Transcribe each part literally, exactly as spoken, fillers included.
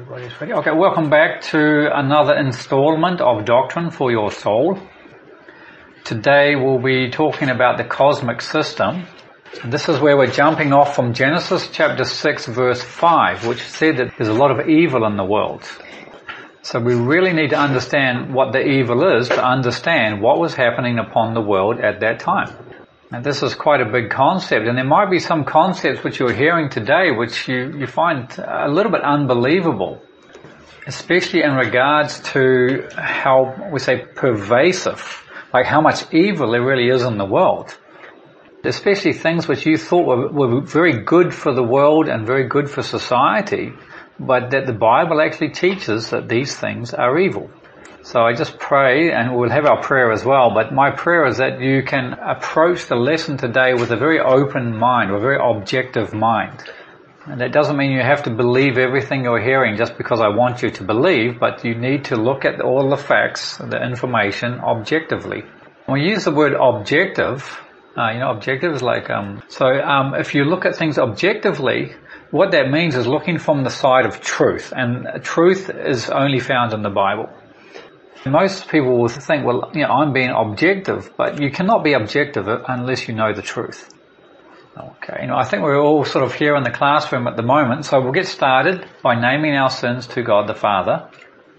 Everybody's ready. Okay, welcome back to another installment of Doctrine for Your Soul. Today we'll be talking about the cosmic system. And this is where we're jumping off from Genesis chapter six verse five, which said that there's a lot of evil in the world. So we really need to understand what the evil is to understand what was happening upon the world at that time. And this is quite a big concept, and there might be some concepts which you're hearing today which you, you find a little bit unbelievable, especially in regards to how we say pervasive, like how much evil there really is in the world. Especially things which you thought were, were very good for the world and very good for society, but that the Bible actually teaches that these things are evil. So I just pray, and we'll have our prayer as well, but my prayer is that you can approach the lesson today with a very open mind, or a very objective mind. And that doesn't mean you have to believe everything you're hearing just because I want you to believe, but you need to look at all the facts, the information, objectively. When we use the word objective, uh, you know, objective is like, um, so um, if you look at things objectively, what that means is looking from the side of truth, and truth is only found in the Bible. Most people will think, well, you know, I'm being objective, but you cannot be objective unless you know the truth. Okay, you know, I think we're all sort of here in the classroom at the moment, so we'll get started by naming our sins to God the Father.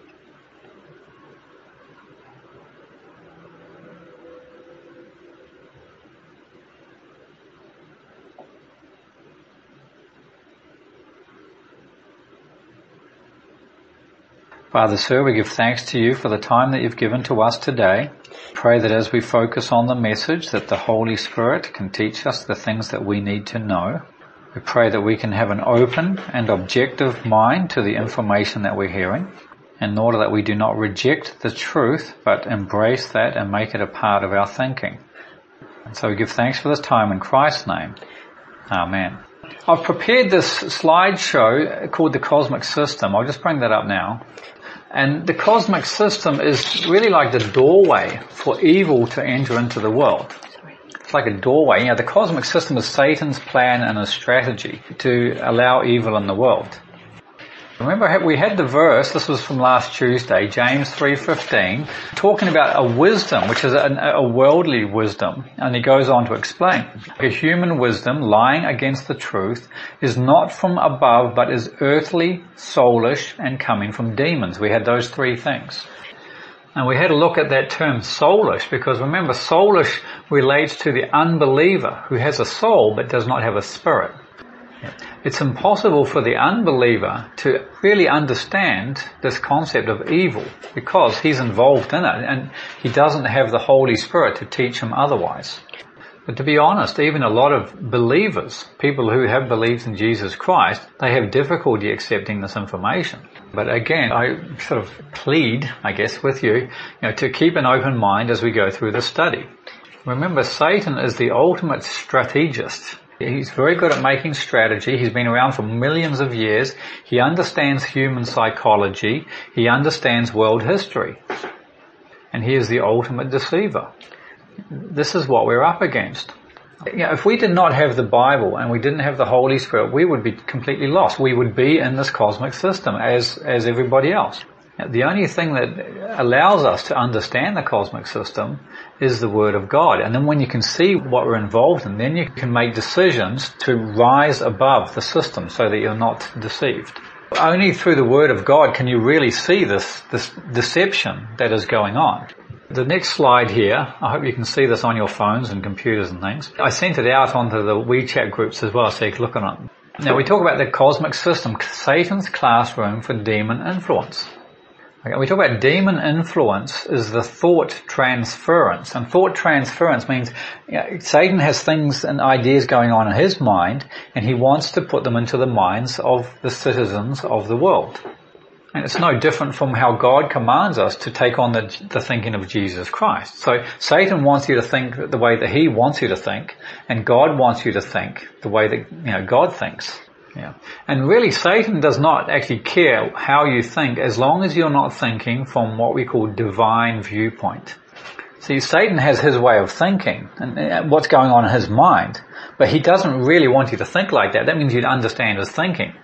Father, sir, we give thanks to you for the time that you've given to us today. Pray that as we focus on the message, that the Holy Spirit can teach us the things that we need to know. We pray that we can have an open and objective mind to the information that we're hearing, in order that we do not reject the truth, but embrace that and make it a part of our thinking. And so we give thanks for this time in Christ's name. Amen. I've prepared this slideshow called the Cosmic System. I'll just bring that up now. And the cosmic system is really like the doorway for evil to enter into the world. It's like a doorway. You know, the cosmic system is Satan's plan and his strategy to allow evil in the world. Remember, we had the verse, this was from last Tuesday, James three fifteen, talking about a wisdom, which is a, a worldly wisdom. And he goes on to explain, a human wisdom lying against the truth is not from above, but is earthly, soulish, and coming from demons. We had those three things. And we had a look at that term soulish, because remember, soulish relates to the unbeliever who has a soul but does not have a spirit. It's impossible for the unbeliever to really understand this concept of evil because he's involved in it and he doesn't have the Holy Spirit to teach him otherwise. But to be honest, even a lot of believers, people who have believed in Jesus Christ, they have difficulty accepting this information. But again, I sort of plead, I guess, with you, you know, to keep an open mind as we go through the study. Remember, Satan is the ultimate strategist. He's very good at making strategy. He's been around for millions of years. He understands human psychology. He understands world history. And he is the ultimate deceiver. This is what we're up against. You know, if we did not have the Bible and we didn't have the Holy Spirit, we would be completely lost. We would be in this cosmic system as, as everybody else. The only thing that allows us to understand the cosmic system is the Word of God. And then when you can see what we're involved in, then you can make decisions to rise above the system so that you're not deceived. Only through the Word of God can you really see this, this deception that is going on. The next slide here, I hope you can see this on your phones and computers and things. I sent it out onto the WeChat groups as well so you can look at it. Now we talk about the cosmic system, Satan's classroom for demon influence. Okay, we talk about demon influence is the thought transference. And thought transference means, you know, Satan has things and ideas going on in his mind, and he wants to put them into the minds of the citizens of the world. And it's no different from how God commands us to take on the, the thinking of Jesus Christ. So Satan wants you to think the way that he wants you to think, and God wants you to think the way that, you know, God thinks. Yeah. And really, Satan does not actually care how you think as long as you're not thinking from what we call divine viewpoint. See, Satan has his way of thinking and what's going on in his mind, but he doesn't really want you to think like that. That means you'd understand his thinking.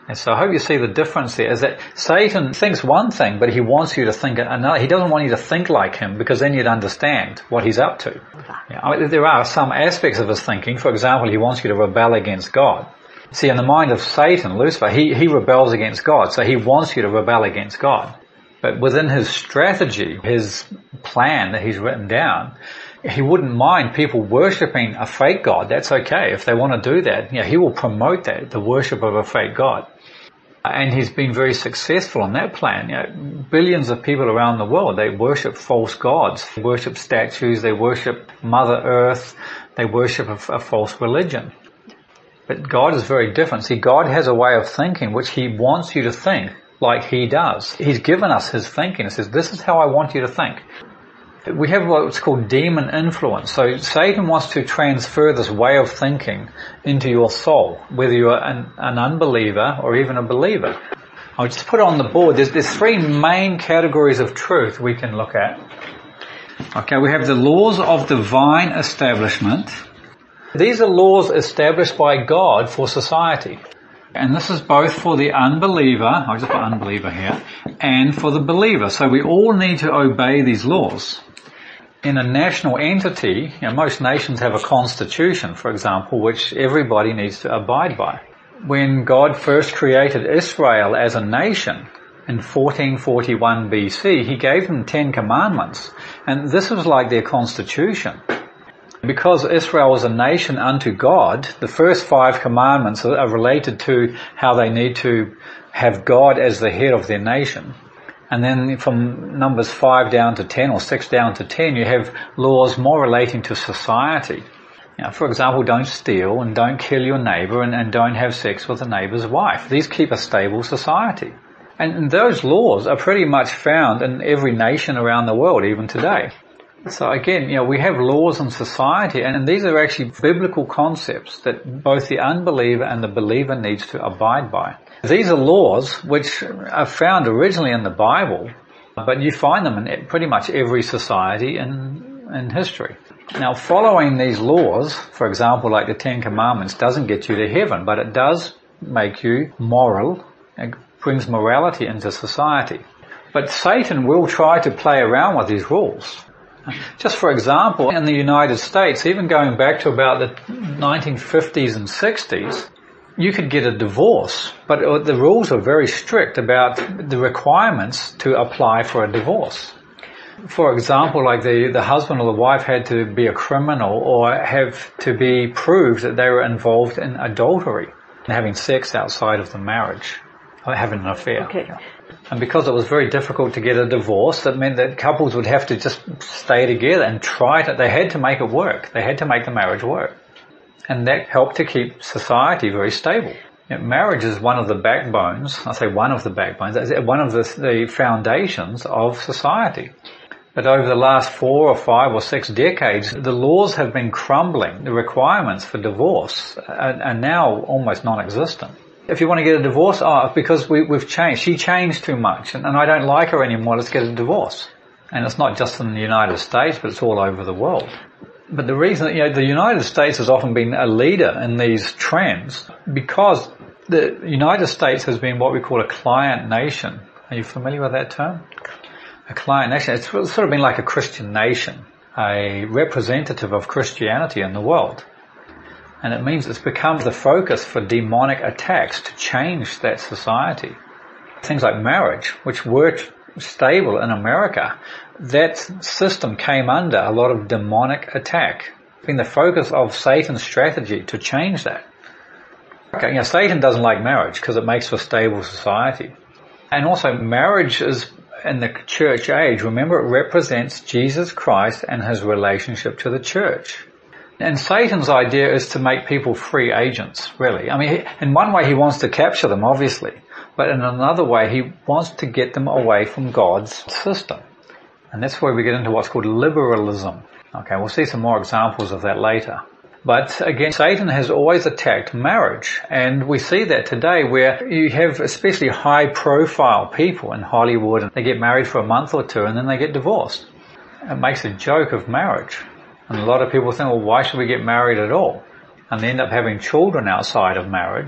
And so I hope you see the difference there, is that Satan thinks one thing, but he wants you to think another. He doesn't want you to think like him, because then you'd understand what he's up to. Yeah, I mean, there are some aspects of his thinking. For example, he wants you to rebel against God. See, in the mind of Satan, Lucifer, he, he rebels against God, so he wants you to rebel against God. But within his strategy, his plan that he's written down, he wouldn't mind people worshipping a fake God. That's okay. If they want to do that, you know, he will promote that, the worship of a fake God. And he's been very successful on that plan. You know, billions of people around the world, they worship false gods. They worship statues. They worship Mother Earth. They worship a, a false religion. But God is very different. See, God has a way of thinking which he wants you to think like he does. He's given us his thinking. He says, this is how I want you to think. We have what's called demon influence. So Satan wants to transfer this way of thinking into your soul, whether you're an, an unbeliever or even a believer. I'll just put it on the board. There's, there's three main categories of truth we can look at. Okay, we have the laws of divine establishment. These are laws established by God for society. And this is both for the unbeliever, I'll just put unbeliever here, and for the believer. So we all need to obey these laws. In a national entity, you know, most nations have a constitution, for example, which everybody needs to abide by. When God first created Israel as a nation in fourteen forty-one B C, he gave them Ten Commandments. And this was like their constitution. Because Israel was a nation unto God, the first five commandments are related to how they need to have God as the head of their nation. And then from numbers five down to ten, or six down to ten, you have laws more relating to society. You know, for example, don't steal and don't kill your neighbor and, and don't have sex with a neighbor's wife. These keep a stable society. And those laws are pretty much found in every nation around the world, even today. So again, you know, we have laws in society, and these are actually biblical concepts that both the unbeliever and the believer needs to abide by. These are laws which are found originally in the Bible, but you find them in pretty much every society in, in history. Now, following these laws, for example, like the Ten Commandments, doesn't get you to heaven, but it does make you moral. It brings morality into society. But Satan will try to play around with these rules. Just for example, in the United States, even going back to about the nineteen fifties and sixties, you could get a divorce, but the rules are very strict about the requirements to apply for a divorce. For example, like the, the husband or the wife had to be a criminal or have to be proved that they were involved in adultery, having sex outside of the marriage, or having an affair. Okay. And because it was very difficult to get a divorce, that meant that couples would have to just stay together and try to, they had to make it work. They had to make the marriage work. And that helped to keep society very stable. You know, marriage is one of the backbones, I say one of the backbones, one of the, the foundations of society. But over the last four or five or six decades, the laws have been crumbling. The requirements for divorce are, are now almost non-existent. If you want to get a divorce, oh, because we, we've changed. She changed too much, and, and I don't like her anymore. Let's get a divorce. And it's not just in the United States, but it's all over the world. But the reason that, you know, the United States has often been a leader in these trends because the United States has been what we call a client nation. Are you familiar with that term? A client nation. It's sort of been like a Christian nation, a representative of Christianity in the world. And it means it's become the focus for demonic attacks to change that society. Things like marriage, which were stable in America, that system came under a lot of demonic attack. It's been the focus of Satan's strategy to change that. Okay, you know, Satan doesn't like marriage because it makes for stable society. And also marriage is, in the church age, remember, it represents Jesus Christ and his relationship to the church. And Satan's idea is to make people free agents, really. I mean, in one way he wants to capture them, obviously. But in another way, he wants to get them away from God's system. And that's where we get into what's called liberalism. Okay, we'll see some more examples of that later. But again, Satan has always attacked marriage. And we see that today where you have especially high-profile people in Hollywood, and they get married for a month or two and then they get divorced. It makes a joke of marriage. And a lot of people think, well, why should we get married at all? And they end up having children outside of marriage.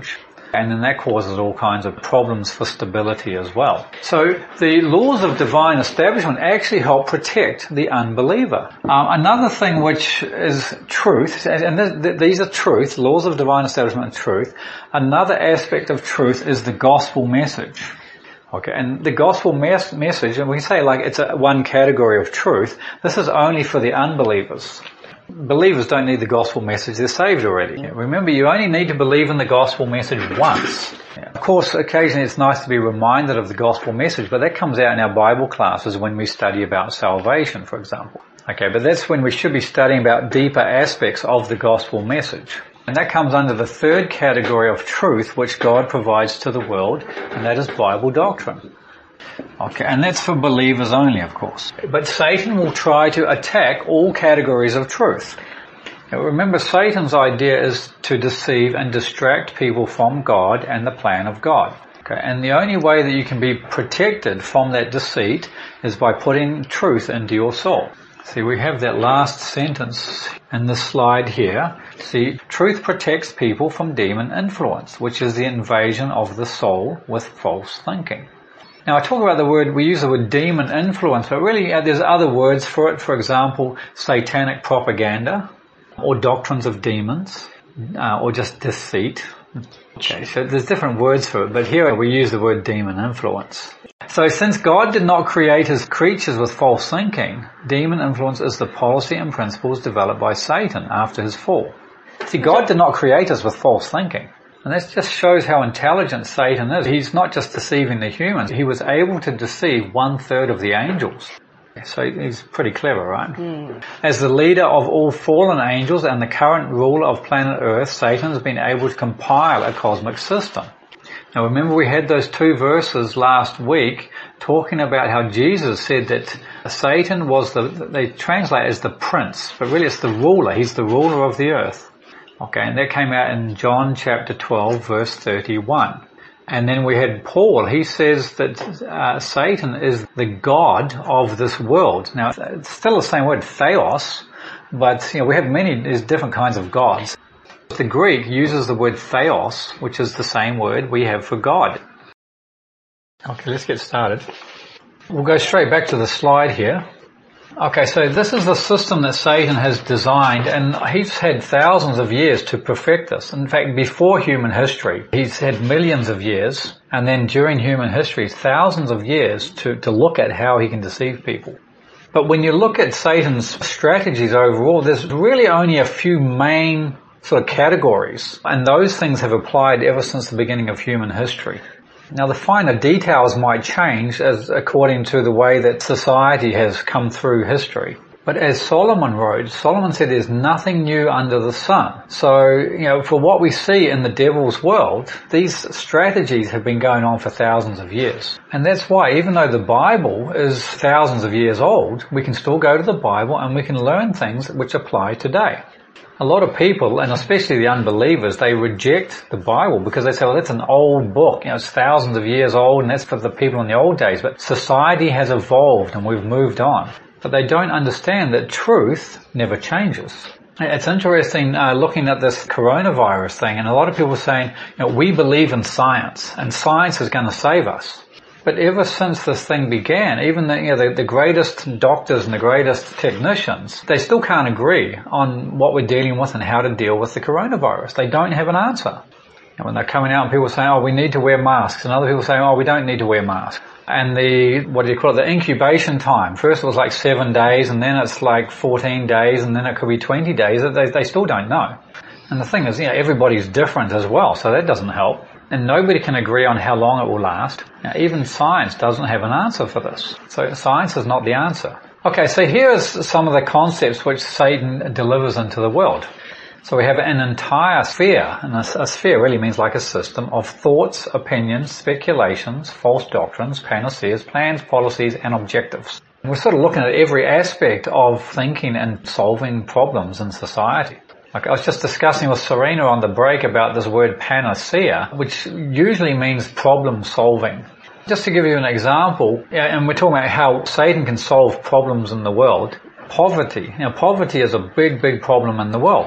And then that causes all kinds of problems for stability as well. So the laws of divine establishment actually help protect the unbeliever. Um, another thing which is truth, and th- th- these are truth, laws of divine establishment and truth. Another aspect of truth is the gospel message. Okay, and the gospel mes- message, and we say like it's a one category of truth, this is only for the unbelievers. Believers don't need the gospel message, they're saved already. Remember, you only need to believe in the gospel message once. Of course, occasionally it's nice to be reminded of the gospel message, but that comes out in our Bible classes when we study about salvation, for example. Okay, but that's when we should be studying about deeper aspects of the gospel message. And that comes under the third category of truth which God provides to the world, and that is Bible doctrine. Okay, and that's for believers only, of course. But Satan will try to attack all categories of truth. Now, remember, Satan's idea is to deceive and distract people from God and the plan of God. Okay, and the only way that you can be protected from that deceit is by putting truth into your soul. See, we have that last sentence in the slide here. See, truth protects people from demon influence, which is the invasion of the soul with false thinking. Now, I talk about the word, we use the word demon influence, but really uh, there's other words for it. For example, satanic propaganda, or doctrines of demons, uh, or just deceit. Okay, so there's different words for it, but here we use the word demon influence. So since God did not create his creatures with false thinking, demon influence is the policy and principles developed by Satan after his fall. See, God did not create us with false thinking. And that just shows how intelligent Satan is. He's not just deceiving the humans. He was able to deceive one third of the angels. So he's pretty clever, right? Mm. As the leader of all fallen angels and the current ruler of planet Earth, Satan has been able to compile a cosmic system. Now remember, we had those two verses last week talking about how Jesus said that Satan was the, they translate as the prince, but really it's the ruler. He's the ruler of the earth. Okay, and that came out in John chapter twelve, verse thirty-one. And then we had Paul. He says that uh, Satan is the god of this world. Now, it's still the same word, theos, but you know we have many, there's different kinds of gods. The Greek uses the word theos, which is the same word we have for God. Okay, let's get started. We'll go straight back to the slide here. Okay, so this is the system that Satan has designed, and he's had thousands of years to perfect this. In fact, before human history, he's had millions of years, and then during human history, thousands of years to, to look at how he can deceive people. But when you look at Satan's strategies overall, there's really only a few main sort of categories, and those things have applied ever since the beginning of human history. Now the finer details might change as according to the way that society has come through history. But as Solomon wrote, Solomon said there's nothing new under the sun. So, you know, for what we see in the devil's world, these strategies have been going on for thousands of years. And that's why, even though the Bible is thousands of years old, we can still go to the Bible and we can learn things which apply today. A lot of people, and especially the unbelievers, they reject the Bible because they say, well, that's an old book. You know, it's thousands of years old and that's for the people in the old days. But society has evolved and we've moved on. But they don't understand that truth never changes. It's interesting uh, looking at this coronavirus thing, and a lot of people are saying, you know, we believe in science and science is going to save us. But ever since this thing began, even the, you know, the, the greatest doctors and the greatest technicians, they still can't agree on what we're dealing with and how to deal with the coronavirus. They don't have an answer. And when they're coming out and people are saying, oh, we need to wear masks, and other people saying, oh, we don't need to wear masks. And the, what do you call it, the incubation time. First it was like seven days, and then it's like fourteen days, and then it could be twenty days. They, they still don't know. And the thing is, you know, everybody's different as well, so that doesn't help. And nobody can agree on how long it will last. Now, even science doesn't have an answer for this. So science is not the answer. Okay, so here's some of the concepts which Satan delivers into the world. So we have an entire sphere, and a, a sphere really means like a system of thoughts, opinions, speculations, false doctrines, panaceas, plans, policies, and objectives. We're sort of looking at every aspect of thinking and solving problems in society. Like I was just discussing with Serena on the break about this word panacea, which usually means problem solving. Just to give you an example, and we're talking about how Satan can solve problems in the world. Poverty. Now, poverty is a big, big problem in the world.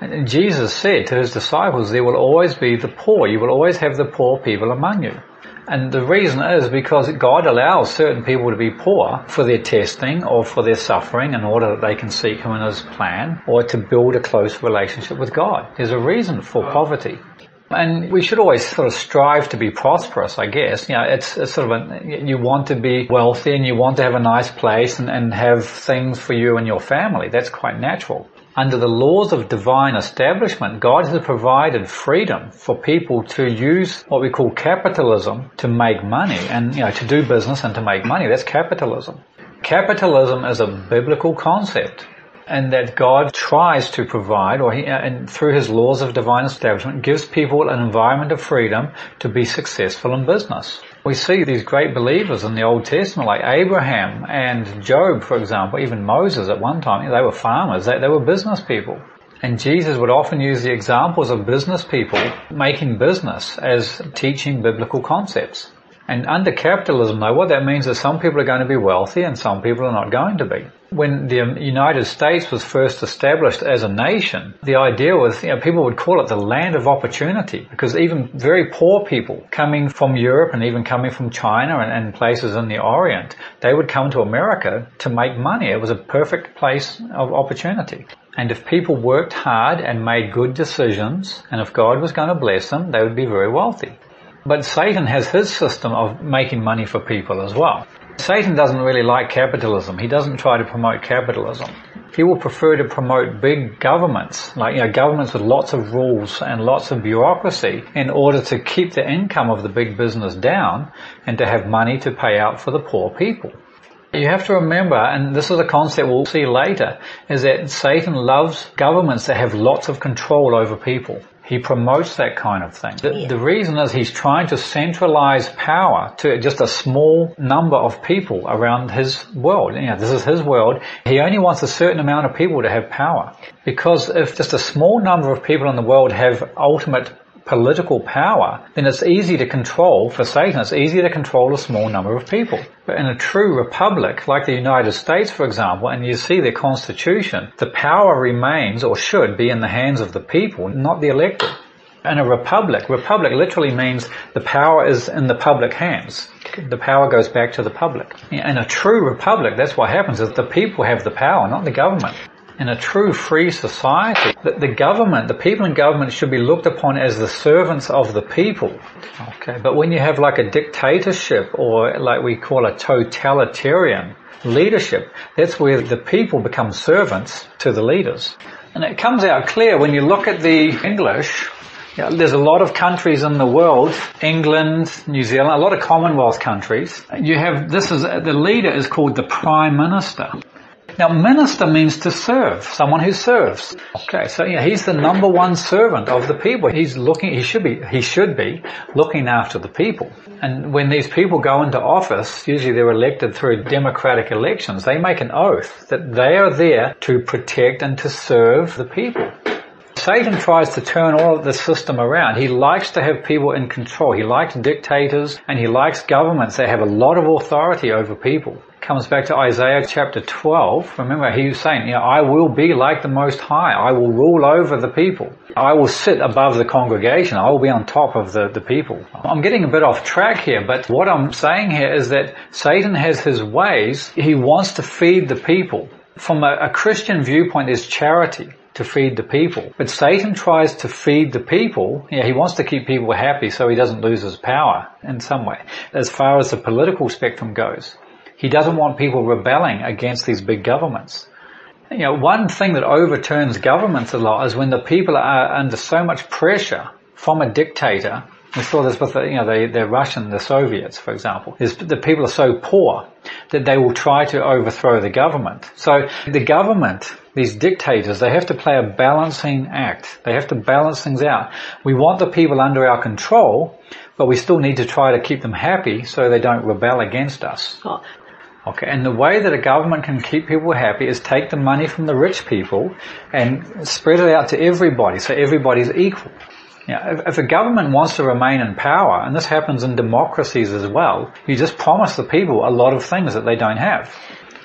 And Jesus said to his disciples, there will always be the poor. You will always have the poor people among you. And the reason is because God allows certain people to be poor for their testing or for their suffering in order that they can seek Him in His plan or to build a close relationship with God. There's a reason for poverty. And we should always sort of strive to be prosperous, I guess. You know, it's, it's sort of a, you want to be wealthy and you want to have a nice place and, and have things for you and your family. That's quite natural. Under the laws of divine establishment, God has provided freedom for people to use what we call capitalism to make money and, you know, to do business and to make money. That's capitalism. Capitalism is a biblical concept, and that God tries to provide, or he, and through His laws of divine establishment, gives people an environment of freedom to be successful in business. We see these great believers in the Old Testament, like Abraham and Job, for example, even Moses at one time. They were farmers, they, they were business people. And Jesus would often use the examples of business people making business as teaching biblical concepts. And under capitalism, though, what that means is some people are going to be wealthy and some people are not going to be. When the United States was first established as a nation, the idea was, you know, people would call it the land of opportunity, because even very poor people coming from Europe and even coming from China and, and places in the Orient, they would come to America to make money. It was a perfect place of opportunity. And if people worked hard and made good decisions, and if God was going to bless them, they would be very wealthy. But Satan has his system of making money for people as well. Satan doesn't really like capitalism. He doesn't try to promote capitalism. He will prefer to promote big governments, like, you know, governments with lots of rules and lots of bureaucracy in order to keep the income of the big business down and to have money to pay out for the poor people. You have to remember, and this is a concept we'll see later, is that Satan loves governments that have lots of control over people. He promotes that kind of thing. The, the reason is he's trying to centralize power to just a small number of people around his world. You know, this is his world. He only wants a certain amount of people to have power. Because if just a small number of people in the world have ultimate political power, then it's easy to control, for Satan, it's easy to control a small number of people. But in a true republic, like the United States, for example, and you see their constitution, the power remains, or should be, in the hands of the people, not the elected. In a republic, republic literally means the power is in the public hands. The power goes back to the public. In a true republic, that's what happens, is the people have the power, not the government. In a true free society, the, the government, the people in government should be looked upon as the servants of the people. Okay, but when you have like a dictatorship, or like we call a totalitarian leadership, that's where the people become servants to the leaders. And it comes out clear when you look at the English. You know, there's a lot of countries in the world, England, New Zealand, a lot of Commonwealth countries. You have, this is, the leader is called the Prime Minister. Now, minister means to serve, someone who serves. Okay, so yeah, he's the number one servant of the people. He's looking, he should be, he should be looking after the people. And when these people go into office, usually they're elected through democratic elections, they make an oath that they are there to protect and to serve the people. Satan tries to turn all of the system around. He likes to have people in control. He likes dictators, and he likes governments that have a lot of authority over people. Comes back to Isaiah chapter twelve. Remember, he was saying, you know, I will be like the Most High. I will rule over the people. I will sit above the congregation. I will be on top of the, the people. I'm getting a bit off track here, but what I'm saying here is that Satan has his ways. He wants to feed the people. From a, a Christian viewpoint, there's charity to feed the people. But Satan tries to feed the people. Yeah, he wants to keep people happy so he doesn't lose his power in some way. As far as the political spectrum goes, he doesn't want people rebelling against these big governments. You know, one thing that overturns governments a lot is when the people are under so much pressure from a dictator. We saw this with the, you know, the, the Russian, the Soviets, for example. Is the people are so poor that they will try to overthrow the government. So the government, these dictators, they have to play a balancing act. They have to balance things out. We want the people under our control, but we still need to try to keep them happy so they don't rebel against us. Oh. Okay, and the way that a government can keep people happy is take the money from the rich people and spread it out to everybody so everybody's equal. Now, if, if a government wants to remain in power, and this happens in democracies as well, you just promise the people a lot of things that they don't have.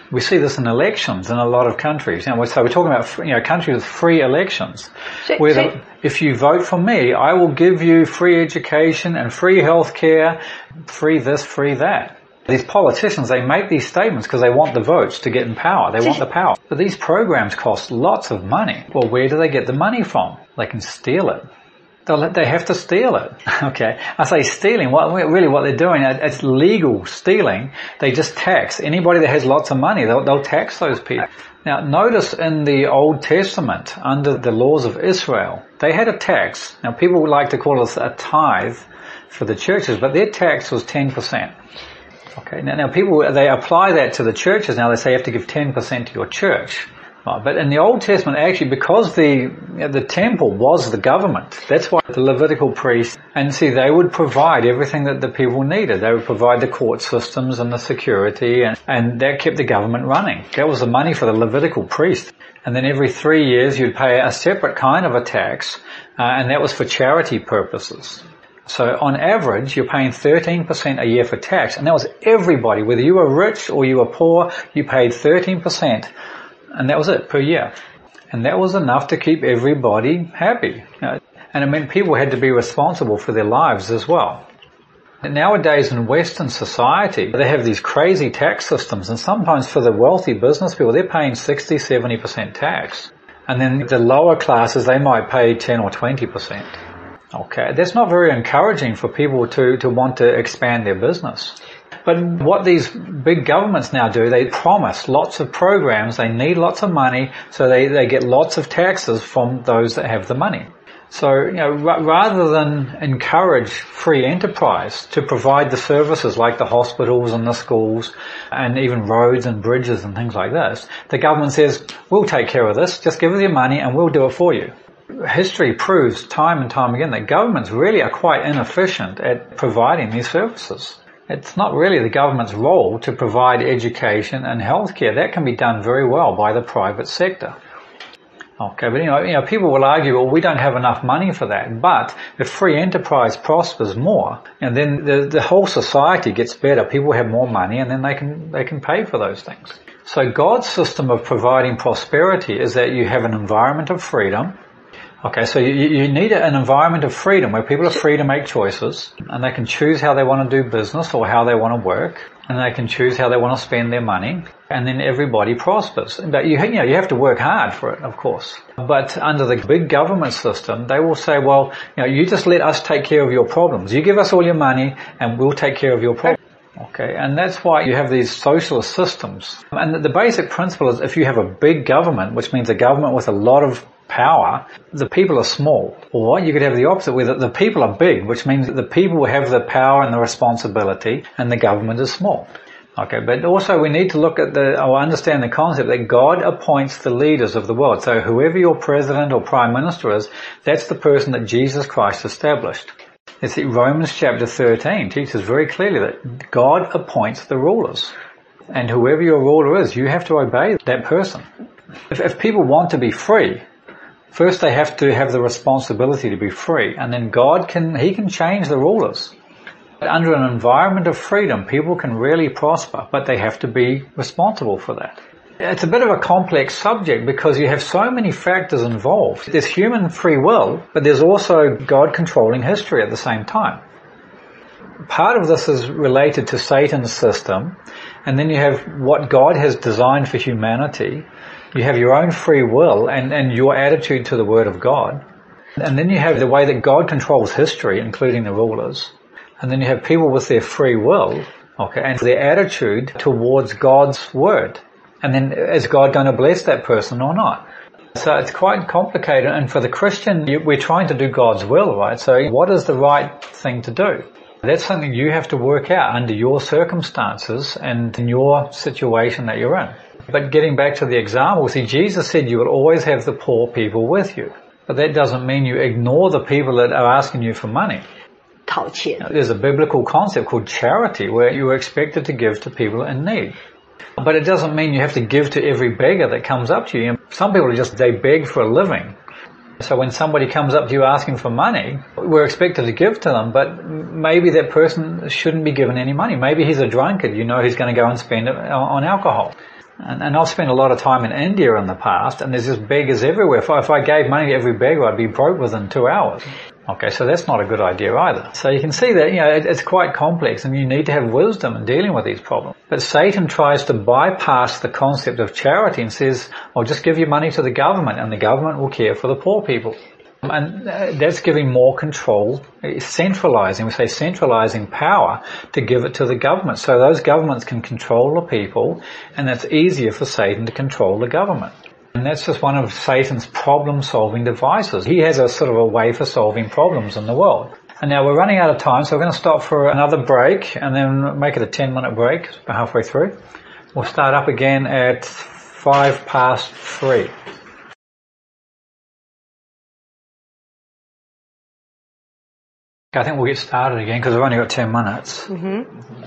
We see this in elections in a lot of countries. You know, so we're talking about, you know, countries with free elections. Where the, if you vote for me, I will give you free education and free health care, free this, free that. These politicians, they make these statements because they want the votes to get in power. They want the power. But these programs cost lots of money. Well, where do they get the money from? They can steal it. They'll, they have to steal it. Okay. I say stealing. What, really what they're doing, it's legal stealing. They just tax. Anybody that has lots of money, they'll, they'll tax those people. Now, notice in the Old Testament, under the laws of Israel, they had a tax. Now, people would like to call it a tithe for the churches, but their tax was ten percent. Okay. Now, now people, they apply that to the churches. Now they say you have to give ten percent to your church. Right. But in the Old Testament, actually, because the, the temple was the government, that's why the Levitical priests, and see, they would provide everything that the people needed. They would provide the court systems and the security, and, and that kept the government running. That was the money for the Levitical priest. And then every three years you'd pay a separate kind of a tax, uh, and that was for charity purposes. So on average, you're paying thirteen percent a year for tax, and that was everybody. Whether you were rich or you were poor, you paid thirteen percent, and that was it per year. And that was enough to keep everybody happy. You know, and it meant people had to be responsible for their lives as well. And nowadays in Western society, they have these crazy tax systems, and sometimes for the wealthy business people, they're paying sixty, seventy percent tax. And then the lower classes, they might pay ten or twenty percent. Okay, that's not very encouraging for people to, to want to expand their business. But what these big governments now do, they promise lots of programs, they need lots of money, so they, they get lots of taxes from those that have the money. So, you know, r- rather than encourage free enterprise to provide the services like the hospitals and the schools and even roads and bridges and things like this, the government says, we'll take care of this, just give us your money and we'll do it for you. History proves time and time again that governments really are quite inefficient at providing these services. It's not really the government's role to provide education and healthcare. That can be done very well by the private sector. Okay, but you know, you know, people will argue, well, we don't have enough money for that. But if free enterprise prospers more, and then the, the whole society gets better, people have more money, and then they can they can pay for those things. So God's system of providing prosperity is that you have an environment of freedom. Okay, so you, you need an environment of freedom where people are free to make choices, and they can choose how they want to do business or how they want to work, and they can choose how they want to spend their money, and then everybody prospers. But you, you know, you have to work hard for it, of course. But under the big government system, they will say, well, you know, you just let us take care of your problems. You give us all your money, and we'll take care of your problems. Okay, and that's why you have these socialist systems. And the, the basic principle is if you have a big government, which means a government with a lot of power, the people are small. Or you could have the opposite, where the, the people are big, which means that the people have the power and the responsibility, and the government is small. Okay, but also we need to look at the, or understand the concept that God appoints the leaders of the world. So whoever your president or prime minister is, that's the person that Jesus Christ established. You see, Romans chapter thirteen teaches very clearly that God appoints the rulers. And whoever your ruler is, you have to obey that person. If, if people want to be free, first they have to have the responsibility to be free, and then God can, He can change the rulers. Under an environment of freedom, people can really prosper, but they have to be responsible for that. It's a bit of a complex subject because you have so many factors involved. There's human free will, but there's also God controlling history at the same time. Part of this is related to Satan's system, and then you have what God has designed for humanity. You have your own free will and, and your attitude to the Word of God. And then you have the way that God controls history, including the rulers. And then you have people with their free will, okay, and their attitude towards God's Word. And then is God going to bless that person or not? So it's quite complicated. And for the Christian, we're trying to do God's will, right? So what is the right thing to do? That's something you have to work out under your circumstances and in your situation that you're in. But getting back to the example, see, Jesus said you will always have the poor people with you. But that doesn't mean you ignore the people that are asking you for money. There's a biblical concept called charity where you are expected to give to people in need. But it doesn't mean you have to give to every beggar that comes up to you. Some people just, they beg for a living. So when somebody comes up to you asking for money, we're expected to give to them, but maybe that person shouldn't be given any money. Maybe he's a drunkard, you know, he's going to go and spend it on alcohol. And, and I've spent a lot of time in India in the past, and there's just beggars everywhere. If I, if I gave money to every beggar, I'd be broke within two hours. Okay, so that's not a good idea either. So you can see that, you know, it, it's quite complex, and you need to have wisdom in dealing with these problems. But Satan tries to bypass the concept of charity and says, "I'll just give your money to the government, and the government will care for the poor people." And that's giving more control, centralizing, we say centralizing power to give it to the government. So those governments can control the people, and it's easier for Satan to control the government. And that's just one of Satan's problem-solving devices. He has a sort of a way for solving problems in the world. And now we're running out of time, so we're going to stop for another break and then make it a ten-minute break halfway through. We'll start up again at five past three. I think we'll get started again because we've only got ten minutes. Mm-hmm.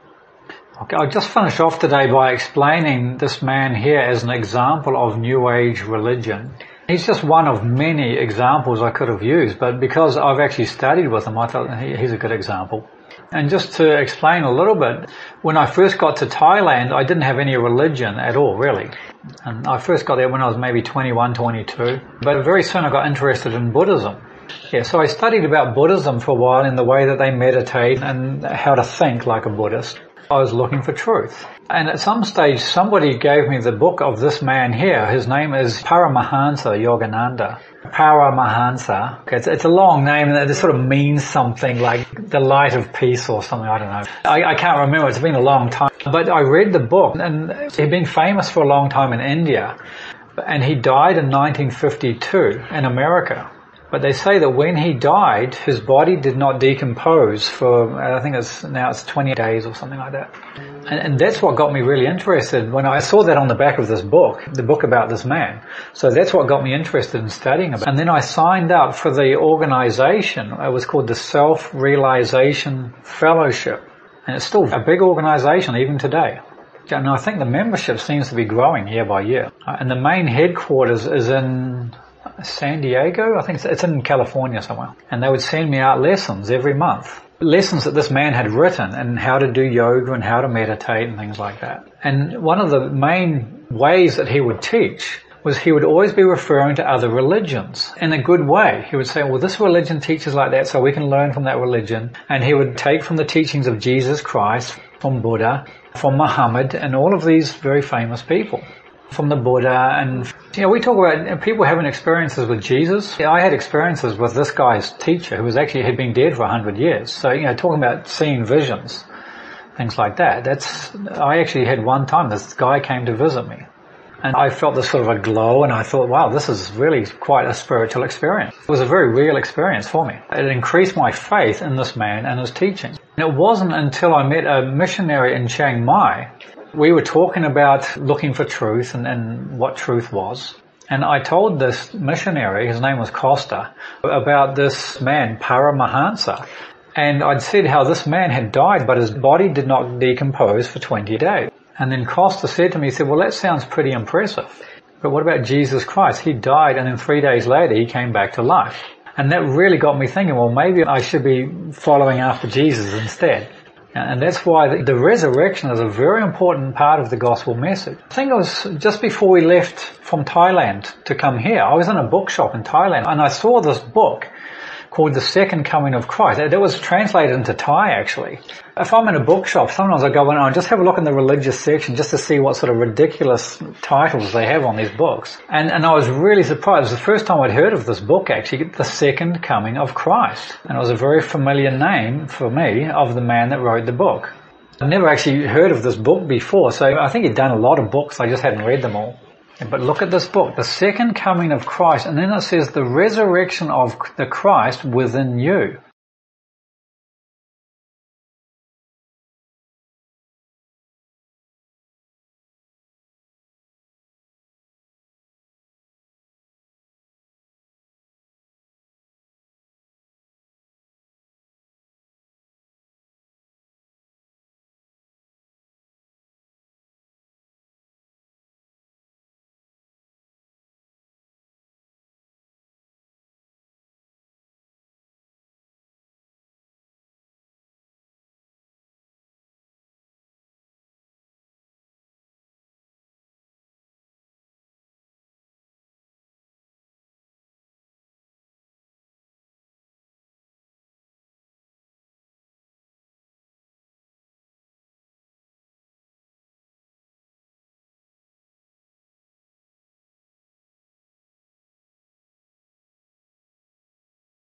Okay, I'll just finish off today by explaining this man here as an example of New Age religion. He's just one of many examples I could have used, but because I've actually studied with him, I thought he's a good example. And just to explain a little bit, when I first got to Thailand, I didn't have any religion at all, really. And I first got there when I was maybe twenty-one, twenty-two. But very soon I got interested in Buddhism. Yeah, so I studied about Buddhism for a while in the way that they meditate and how to think like a Buddhist. I was looking for truth. And at some stage, somebody gave me the book of this man here. His name is Paramahansa Yogananda. Paramahansa. Okay, it's, it's a long name, and it sort of means something like the light of peace or something, I don't know. I, I can't remember, it's been a long time. But I read the book, and he'd been famous for a long time in India. And he died in nineteen fifty-two in America. But they say that when he died, his body did not decompose for, I think it's now it's twenty days or something like that. And, and that's what got me really interested when I saw that on the back of this book, the book about this man. So that's what got me interested in studying about it. And then I signed up for the organization. It was called the Self-Realization Fellowship. And it's still a big organization even today. And I think the membership seems to be growing year by year. And the main headquarters is in San Diego, I think it's, it's in California somewhere. And they would send me out lessons every month. Lessons that this man had written and how to do yoga and how to meditate and things like that. And one of the main ways that he would teach was he would always be referring to other religions in a good way. He would say, well, this religion teaches like that, so we can learn from that religion. And he would take from the teachings of Jesus Christ, from Buddha, from Muhammad, and all of these very famous people. From the Buddha, and you know, we talk about people having experiences with Jesus. I had experiences with this guy's teacher who was actually had been dead for a hundred years. So, you know, talking about seeing visions, things like that. That's, I actually had one time this guy came to visit me, and I felt this sort of a glow, and I thought, wow, this is really quite a spiritual experience. It was a very real experience for me. It increased my faith in this man and his teaching. And it wasn't until I met a missionary in Chiang Mai. We were talking about looking for truth and, and what truth was. And I told this missionary, his name was Costa, about this man, Paramahansa. And I'd said how this man had died, but his body did not decompose for twenty days. And then Costa said to me, he said, well, that sounds pretty impressive. But what about Jesus Christ? He died, and then three days later, he came back to life. And that really got me thinking, well, maybe I should be following after Jesus instead. And that's why the resurrection is a very important part of the gospel message. I think it was just before we left from Thailand to come here, I was in a bookshop in Thailand, and I saw this book called The Second Coming of Christ. It was translated into Thai, actually. If I'm in a bookshop, sometimes I go in and just have a look in the religious section just to see what sort of ridiculous titles they have on these books. And, and I was really surprised. It was the first time I'd heard of this book, actually, The Second Coming of Christ. And it was a very familiar name for me of the man that wrote the book. I'd never actually heard of this book before, so I think he'd done a lot of books, I just hadn't read them all. But look at this book, The Second Coming of Christ, and then it says the resurrection of the Christ within you.